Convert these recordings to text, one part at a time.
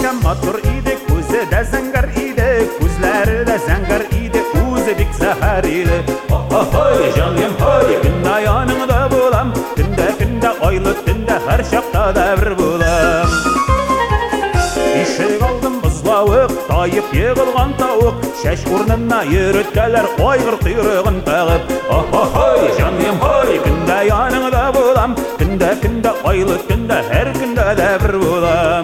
de matır idi, gözü de zəngər idi, gözləri də zəngər idi, özü bik zəhər idi. Hay canım hay, gündə yanında bulam, gündə aylı gündə hər şaqda dəvr bulam. İşik aldım buzlauıq, tayıb yığılğan tavuk, şəş urnuna yürütkələr ayğır quyruğun tağıb. Hay canım hay, gündə yanında bulam, gündə aylı gündə hər gündə dəvr bulam.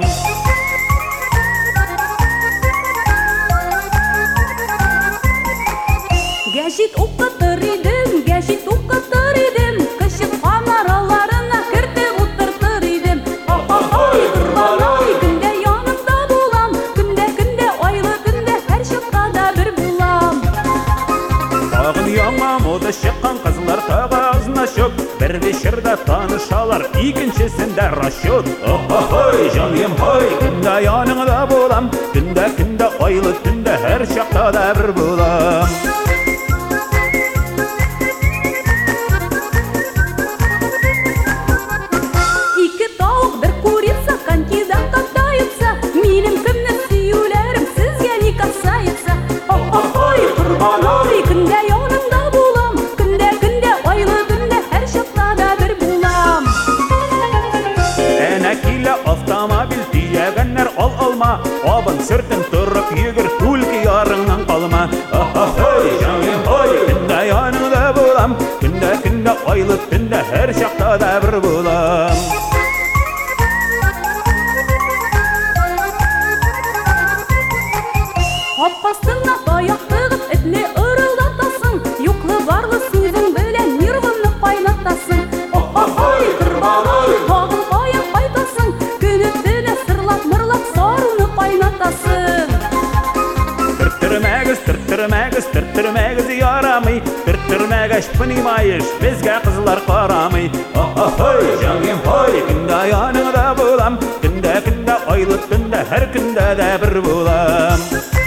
Гәҗит укытыр идем, гәҗит укытыр идем, кышып камараларына кертеп утыртыр идем. Ай, кырбалай, көндә янымда булам, көндә айлы көндә һәр чакта да бер булам. Тагын яңа мода чыккан кызлар тагы азна чөп, бер вечерда танышалар, икенчесендә расчет. Ай, җаным һай, көндә яныңда булам, көндә айлы көндә һәр чакта да бер булам. Avtomobil diyəgənlər alma, abın sürtün тұрып yürür, түлкі yarından qalma. Hay canım hay, gündə yanında bulam, gündə aylı gündə hər şaqda da bir bulam. Аппасына таяк тыгып этне ырылдатасың, юклы барлы сүзең белән нервымны кайнатасың. Ай, кырбалай, тагын таяк кайтасың, көне-төне сырлап мырлап саруны кайнатасың. Төртөрмәгез ярамый, төртөрмәгәч понимаешь, безгә кызлар карамый. Ай, җаным ай, көндә яныңда булам, көндә айлы көндә һәр көндә дә бер булам.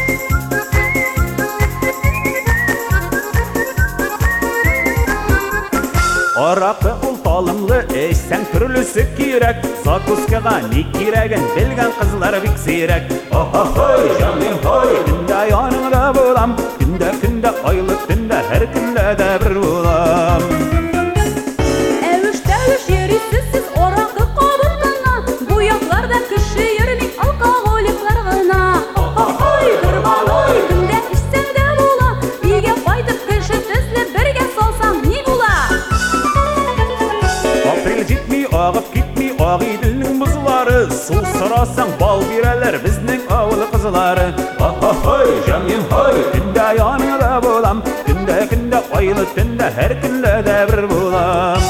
Аракы ул талымлы, эчсәң төрлесе кирәк, закускага ни кирәген белгән кызлар бик сирәк. Ай, җаным ай, көндә яныңда булам, көндә айлы көндә һәр көндә дә бер булам. Әвеш-тәвеш йөрисез сез аракы кабыргына, бу якларда кеше йөрми алкоголиклар гына. Ай, кырбалай, көндә эчсәң дә була, өйгә кайтып кеше төсле бергә салсаң ни була? Апрель җитми, агып китми, ак иделнең бузлары, су сорасаң бал бирәләр безнең авыл кызлары. Ай, җаным ай, көндә яныңда булам, көндә айлы көндә һәр көндә дә бер булам.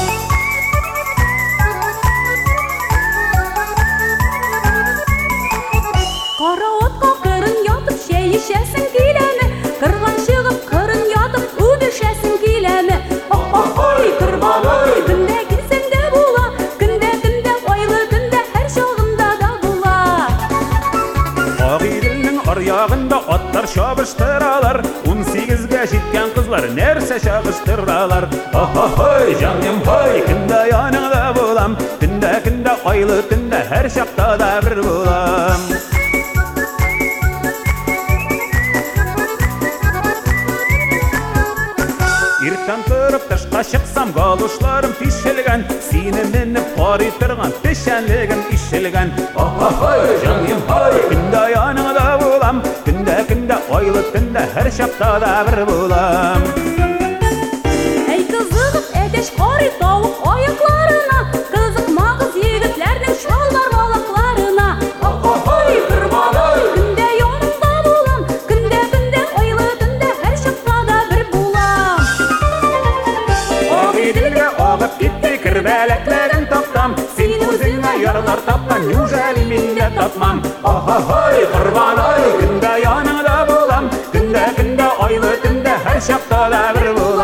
Караватка кырын ятып чәй эчәсең киләме? Кырган чыгып кырын ятып үбешәсең киләме? Ай, кырбалай, көндә килсәң дә була, көндә айлы көндә һәр чагында да була. Ак иделнең аръягында аттар чабыштыралар, 18-гә җиткән кызлар нәрсә чабыштыралар. Ай, җаным ай, көндә яныңда булам, көндә айлы көндә һәр чакта да бер булам. Иртән торып тышка чыксам, галушларым тишелгән, сине менеп карый торган пешәнлегем ишелгән. Ай, җаным ай, көндә яныңда булам, көндә айлы көндә һәр чакта да бер булам. Әй кызыгып әтәч карый тавык аякларына, кызыкмагыз егетләрнең шалбар балакларына. Ай, кырбалай, көндә яныңда булам, көндә айлы көндә һәр чакта да бер булам. Ак иделгә агып китте кербәләкләрен таптам, син үзеңә ярлар тапкан, неужели мин дә тапмам? Ай, кырбалай, көндә яныңда булам, көндә айлы көндә һәр чакта да бер булам.